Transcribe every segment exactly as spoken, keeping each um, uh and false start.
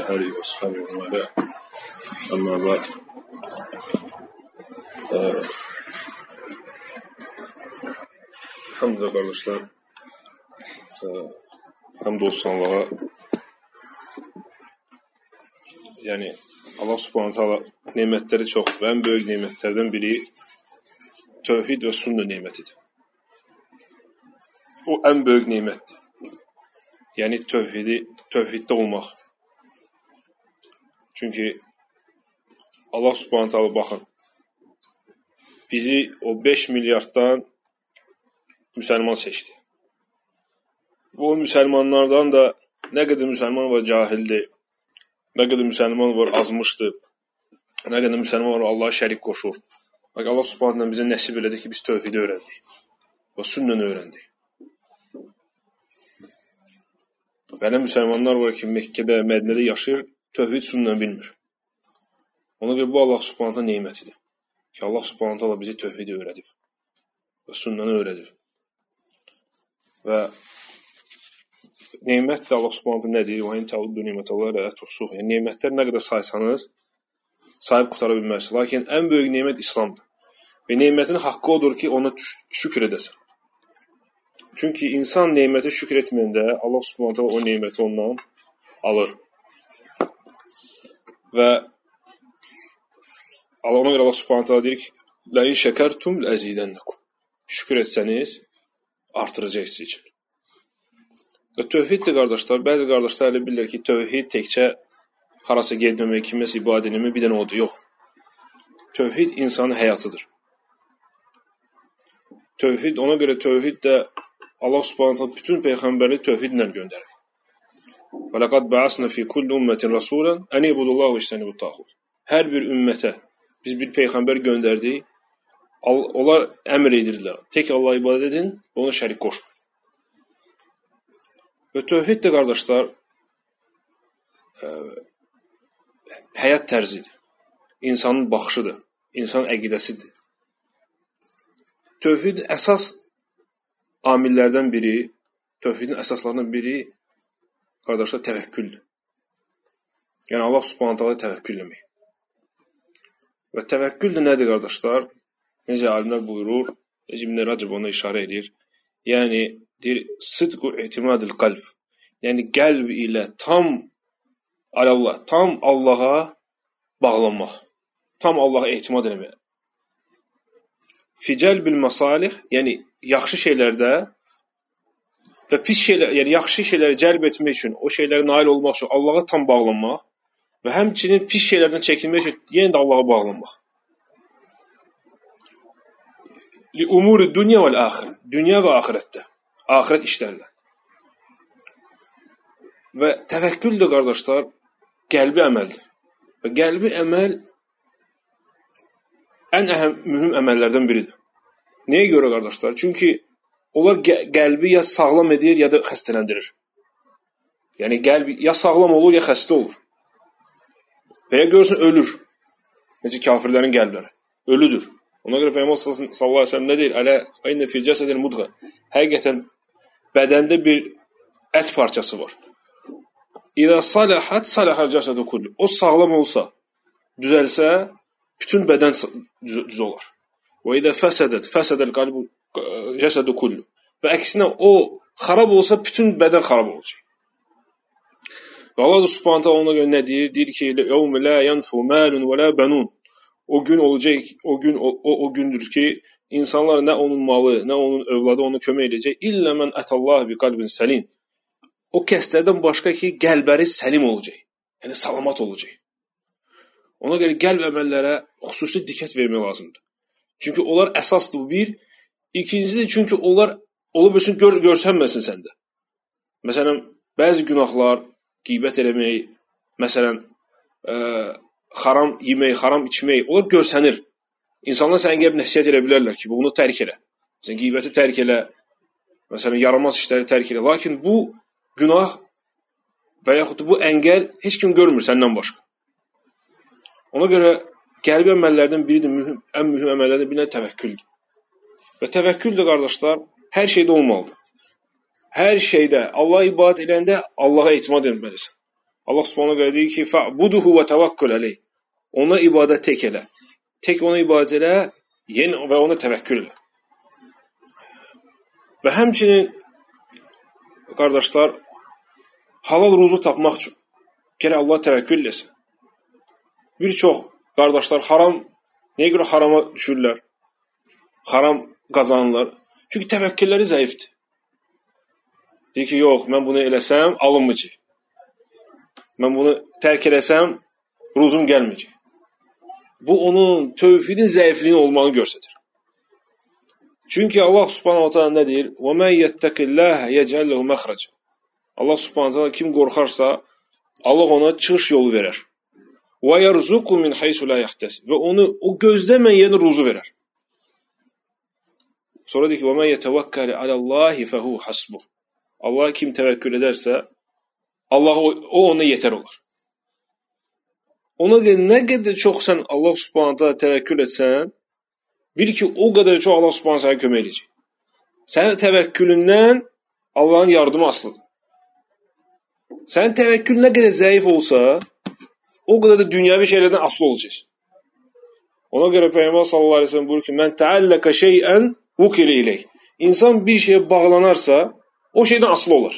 آله وصحبه ومن والاه. Amma ba'd. Hamdülillah qardaşlar. Hamd olsun Allah'a. Yəni Allah Subhanahu taala nemətləri çoxdur. Ən böyük nemətlərdən biri tövhid və sünnə nemətidir. O ən böyük nemətdir. Yəni tövhidi, tövhiddə olmaq. Çünki Allah Subhanahu taala baxın, bizi o beş milyarddan müsəlman seçdi. Bu müsəlmanlardan da nə qədər müsəlman var cahildir, nə qədər müsəlman var azmışdır, nə qədər müsəlman var Allaha şərik qoşur. Bax, Allah Subhanahu bizə nəsib elədi ki, biz tövhidi öyrəndik və sünnəni öyrəndik. Belə müsəlmanlar var ki, Məkkədə, Mədinədə yaşayır, tövhid sünnəni bilmir. Ona görə bu Allah Subhanahu nemətidir. Ki, Allah Subhanahu bizi tövhidi öyrədib və sünnəni öyrədib. Və nemət də Allah Subhanahu nə deyir? Və in təuddu nemətəllahi la tuhsuha. Yəni nemətlər nə qədər saysanız sayıb qutara bilmərsiniz. Lakin ən böyük nemət İslamdır. Və nemətin haqqı odur ki, ona şükür edəsən. Çünki insan nemətə şükür etməyəndə Allah Subhanahu o neməti ondan alır. Və ona görə Allah Subhanahu deyir ki, la in şəkertum la'zidənnakum. Şükür etsəniz artıracaq sizin üçün. Və tövhiddir qardaşlar. Bəzi qardaşlar elə bilirlər ki, tövhid təkcə harasa getməmək, kiməsə ibadə etmək, bir dənə odur. Yox. Tövhid insanın həyatıdır. Tövhid, ona görə tövhid də Allah Subhanahu bütün peyğəmbərləri tövhidlə göndərir. Və laqad ba'asna fi kulli ummetin rasulan an ibudullahu və ictənibut tağut. Hər bir ümmətə biz bir peyğəmbər göndərdik. Onlar əmr edirdilər. Tək Allaha ibadət edin, ona şərik qoşmayın. Və tövhid də qardaşlar ə, həyat tərzidir. İnsanın baxışıdır. İnsanın əqidəsidir. Tövhid əsas amillərdən biri, tövhidin əsaslarından biri qardaşlar təvəkküldür. Yəni Allah Subhanahu taala təvəkkül etmək. Və təvəkkül də nədir qardaşlar? Necə alimlər buyurur, İbn Rəcəb ona işarə edir. Yəni deyir, sidqu etimadil qalb. Yəni qəlb ilə tam Allah, tam Allaha bağlanmaq. Tam Allaha etimad etmək. Fi cəlbil masalih, yəni yaxşı şeylərdə və pis şeylər, yəni yaxşı şeyləri cəlb etmək üçün, o şeylərə nail olmaq üçün Allaha tam bağlanmaq və həmçinin pis şeylərdən çəkinmək üçün yenə də Allaha bağlanmaq. Li umuri dünya və axirə. Dünya və axirətdə. Axirət işlərlə. Və təvəkkül də qardaşlar qəlbi əməldir. Və qəlbi əməl ən əhəm, mühüm əməllərdən biridir. Nəyə görə qardaşlar? Çünki onlar qəlbi ya sağlam edir, ya da xəstələndirir. Yəni qəlbi ya sağlam olur, ya xəstə olur. Və ya görürsən, ölür. Necə kafirlərin qəlbləri. Ölüdür. Ona görə Peyğəmbər sallallahu əleyhi və səlləm nə deyir? Ələ inne fil cəsədil mudğə. Həqiqətən bədəndə bir ət parçası var. İza salahat salahal cəsədu kullu. O sağlam olsa, düzəlsə, bütün bədən düz olar. Və iza fəsədat fəsədəl qalbu cəsədu kullu. Və əksinə o xarab olsa, bütün bədən xarab olacaq. Və Allah Subhanahu ona görə nə deyir? Deyir ki, yevme la yanfu malun və la banun. O gün olacaq, o gün o, o, o gündür ki, insanlar nə onun malı, nə onun övladı onu kömək edəcək. İllə mən ətəllah bi qalbin səlim. O kəslərdən başqa ki, qəlbəri səlim olacaq. Yəni salamat olacaq. Ona görə qəlb əməllərə xüsusi diqqət vermək lazımdır. Çünki onlar əsasdır bu bir. İkincisi çünki onlar olub üçün gör, görsənməsin səndə. Məsələn, bəzi günahlar, qeybət eləmək, məsələn, ə, haram yemək, haram içmək, onlar görsənir. İnsanlar sənə gəlib nəsihət edə bilərlər ki, bunu tərk elə. Məsələn, qeybəti tərk elə, məsələn, yaramaz işləri tərk elə. Lakin bu günah və yaxud bu əngəl heç kim görmür səndən başqa. Ona görə qəlbi əməllərdən biridir, mühüm, ən mühüm əməllərdən biri təvəkküldür. Və təvəkkül də qardaşlar hər şeydə olmalıdır. Hər şeydə Allaha ibadət edəndə Allaha etimad etməlisən. Allah Subhanahu taala deyir ki: "Fa'buduhu və təvəkkül əleyh." Ona ibadət tək elə. Tək ona ibadət elə, yen və ona təvəkkül elə. Və həmçinin qardaşlar, halal ruzu tapmaq üçün gərək Allah təvəkkül eləsin. Bir çox qardaşlar haram, nəyə görə harama düşürlər? Haram qazanırlar. Çünki təvəkkülləri zəifdir. Deyir ki, yox, mən bunu eləsəm, alınmayacaq. Mən bunu tərk eləsəm, ruzum gəlməyəcək. Bu, onun tövhidin zəifliyinin olmağını göstərir. Çünki Allah Subhanahu taala nə deyir? وَمَنْ يَتَّقِ اللَّهَ يَجْعَلْ لَهُ مَخْرَجًا. Allah Subhanahu taala kim qorxarsa, Allah ona çıxış yolu verər. وَيَرْزُقُ مِنْ حَيْثُ لَا يَحْتَسِبُ. Və onu o gözləməyən ruzu verər. Sonra deyir ki, وَمَنْ يَتَوَكَّلْ عَلَى اللَّهِ فَهُوَ حَسْبُهُ. Allah kim təvəkkül edərsə, Allah o, o ona yetər olar. Ona görə nə qədər çox sən Allah Subhanahu taala təvəkkül etsən, bil ki, o qədər çox Allah Subhanahu sənə kömək edəcək. Sənin təvəkkülündən Allahın yardımı asılıdır. Sənin təvəkkül nə qədər zəif olsa, o qədər də dünyəvi şeylərdən asılı olacaqsın. Ona görə Peyğəmbər sallallahu əleyhi və səlləm buyurur ki: "Mən təalləqə şey'ən vukile ileyh." İnsan bir şeyə bağlanarsa, o şeydən asılı olar.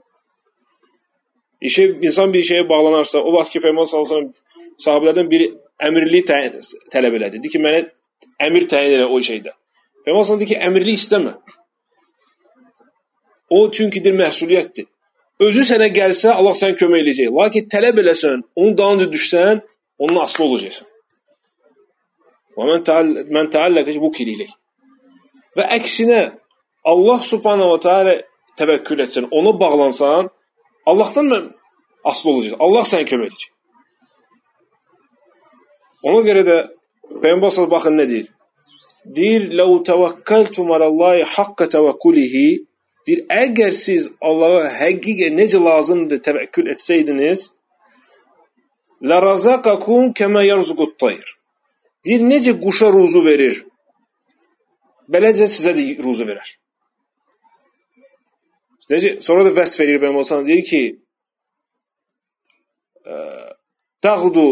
İşe, insan bir şeyə bağlanarsa, o vaxt ki Peyğəmbər sallallahu əleyhi və səlləm sahabelərdən biri əmirlik tələb elədi. Dedi ki, mənə əmir təyin elə o şeydə. Peyğəmbər sallallahu əleyhi və səlləm dedi ki, əmirlik istəmə. O çünkidir məsuliyyətdir. Özü sənə gəlsə, Allah sənə kömək edəcək. Lakin tələb eləsən, onun dalınca düşsən, onun asılı olacaqsan. Və mən təalləqə vukil ileyh. Və əksinə, Allah Subhanahu taala təvəkkül etsən, ona bağlansan, Allahdan da asılı olacaqsan. Allah sənə kömək edəcək. Ona görə də Peyğəmbər sallallahu baxın nə deyir? Deyir: "Ləv təvəkkəltum alallahi haqqa təvəkkülihi." Deyir, əgər siz Allaha həqiqə necə lazımdır təvəkkül etsəydiniz, "La razaqakum kema yarzuqut tayr." Deyir, necə quşa ruzu verir, beləcə sizə də ruzu verər. Necə, sonra da vəsf verir Peyğəmbər sallallahu deyir ki, "Təğdu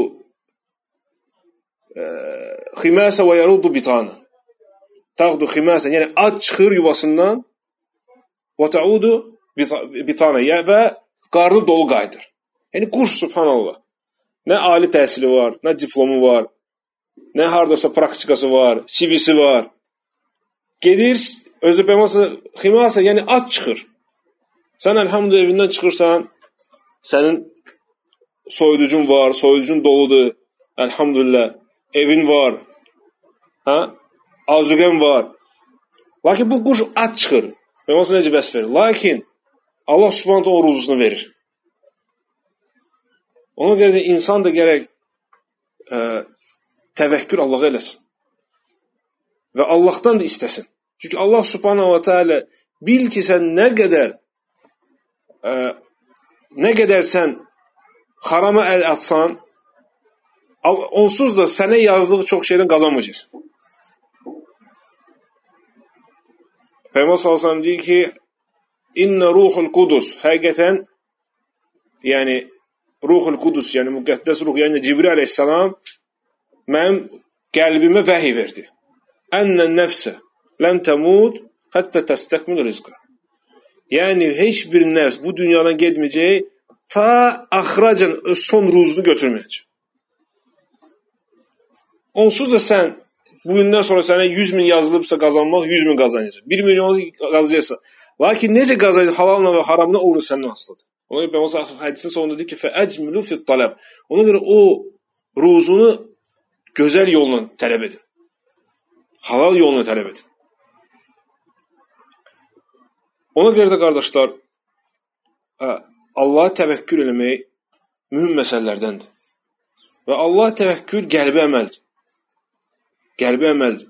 ximəsə və yaruddu bitana." Təğdu ximəsə, yəni at çıxır yuvasından, və təudu bitana, və qarnı dolu qayıdır. Yəni quş, subhanallah, nə ali təhsili var, nə diplomu var, nə hardasa praktikası var, C V-si var. Gedir, özü Peyğəmbər ximəsə, yəni at çıxır. Sən elhamdülillah evindən çıxırsan, sənin soyuducun var, soyuducun doludur, elhamdülillah, evin var, hə? Azuqən var. Lakin bu quş at çıxır. Peyğəmbər necə bəs verir? Lakin Allah Subhanahu taala o ruzusunu verir. Ona görə də insan da gərək ə, təvəkkül Allaha eləsin. Və Allahdan da istəsin. Çünki Allah Subhanahu taala bil ki, sən nə qədər ə, nə qədər sən harama əl atsan, onsuz da sənə yazdığı çox şeydən qazanmayacaqsın. Peyğəmbər sallallahu əleyhi və səlləm deyir ki, "İnne ruhul qudus." Həqiqətən, yəni ruhul qudus, yəni müqəddəs ruh, yəni Cibril əleyhissalam mənim qəlbimə vəhiy verdi. "Ənə nəfsə lən təmud həttə təstəkmil rizqə." Yəni heç bir nəfs bu dünyadan getməyəcək ta axıracan son ruzunu götürməyəcək. Onsuz da sən bu gündən sonra sənə yüz min yazılıbsa qazanmaq, yüz min qazanacaqsan. bir milyon qazanacaqsan. Lakin necə qazanacaqsan halalla və haramla o ruz səndən asılıdır. Ona görə Peyğəmbər hədisin sonunda deyir ki, "Fəəcmilu fit talab." Ona görə o ruzunu gözəl yolla tələb edin. Halal yolla tələb edin. Ona görə də qardaşlar, Allaha təvəkkül eləmək mühüm məsələlərdəndir. Və Allaha təvəkkül qəlbi əməldir. Qəlbi əməldir.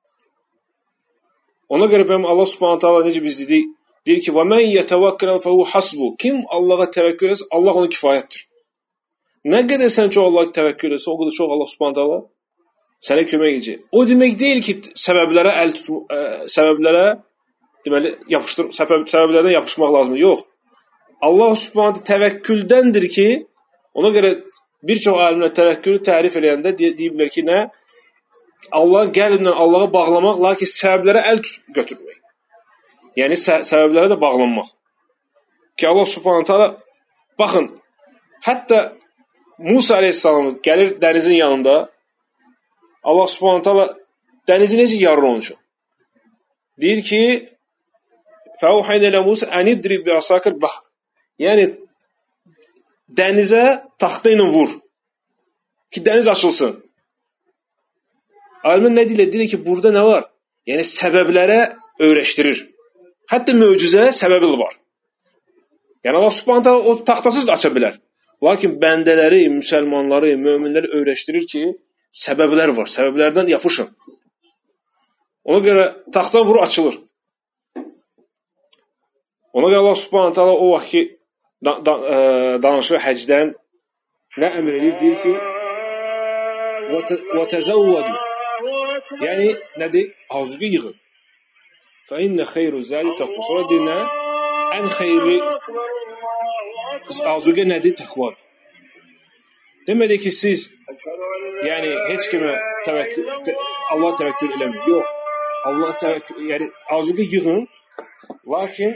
Ona görə bəyəm Allah Subhanahu taala necə biz dedik, deyir ki, "Və men yetevəkkəl fehu hasbu." Kim Allaha təvəkkül etsə, Allah ona kifayətdir. Nə qədər sən çox Allaha təvəkkül etsə, o qədər çox Allah Subhanahu taala sənə kömək edəcək. O demək deyil ki, səbəblərə əl tutma, səbəblərə deməli yapışdır, səbəb səbəblərdən yapışmaq lazımdır. Yox. Allah Subhanahu təvəkküldəndir ki, Ona görə bir çox alimlər təvəkkülü tərif edəndə deyiblər ki, nə? Allahın qəlblə Allaha bağlamaq, lakin səbəblərə əl götürmək. Yəni sə səbəblərə də bağlanmaq. Ki Allah Subhanahu taala baxın, hətta Musa əleyhissalam gəlir dənizin yanında. Allah Subhanahu taala dənizi necə yarır onun üçün? Deyir ki: "Fəuhayna ilə Musa an idrib bi asakil bahr." Yəni dənizə taxta ilə vur ki dəniz açılsın. Alimlər nə deyirlər? Deyirlər ki, burada nə var? Yəni səbəblərə öyrəşdirir. Hətta möcüzə səbəbi var. Yəni Allah Subhanahu taala o taxtasız da aça bilər. Lakin bəndələri, müsəlmanları, möminləri öyrəşdirir ki, səbəblər var. Səbəblərdən yapışın. Ona görə taxtadan vur açılır. Ona görə Allah Subhanahu taala o vaxt ki da, da, e, danışır həcdən nə əmr edir? Deyir ki: "Və təzəvvədu." Yəni nədir? Azıqı yığın. Fə innə xeyru zəli təqva. Sonra deyir nə? Ən xeyirli azıqə nədir? Təqva. Demədi ki, siz yəni heç kimə təvəkkül Allah təvəkkül eləməyin. Yox. Allah təvəkkül, yəni azıqı yığın. Lakin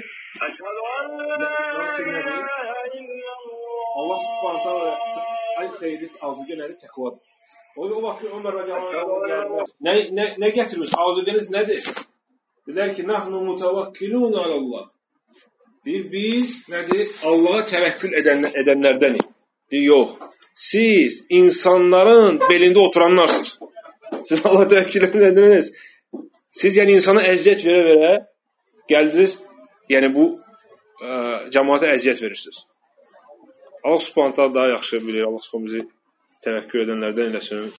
lakin nədir? Allah Subhanahu taala ən xeyirli azıqə nədir? Təqvadır. O, o vaxt onlar rəqəmlər nə nə nə gətirmiş? Azıqəniz nədir? Dedilər ki, "Nahnu mutavakkilun alallah." Deyir, biz nədir? Allaha təvəkkül edən edənlərdənik. Deyir, yox. Siz insanların belində oturanlarsınız. Siz Allaha təvəkkül edənsiniz. Siz yəni insana əziyyət verə-verə gəldiniz, yəni bu ə, cəmaata əziyyət verirsiniz. Allah Subhanahu taala daha yaxşı bilir. Allah Subhanahu bizi təvəkkül edənlərdən eləsin.